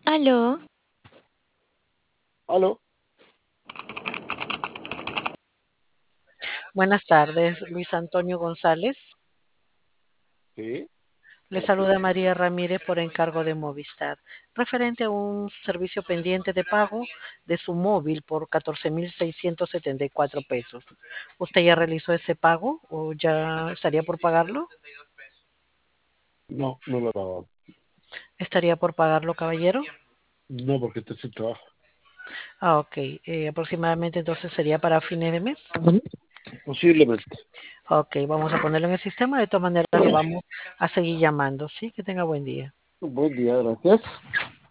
Aló, Aló, buenas tardes, Luis Antonio González. sí, Le saluda María Ramírez por encargo de Movistar, referente a un servicio pendiente de pago de su móvil por 14.674 pesos. ¿Usted ya realizó ese pago o ya estaría por pagarlo? no, no lo he pagado. ¿Estaría por pagarlo, caballero? No, porque estoy sin trabajo. Ah, ok. Aproximadamente entonces sería para fines de mes. Posiblemente. Ok, vamos a ponerlo en el sistema. De todas maneras, lo vamos a seguir llamando. Sí, que tenga buen día. Buen día, gracias.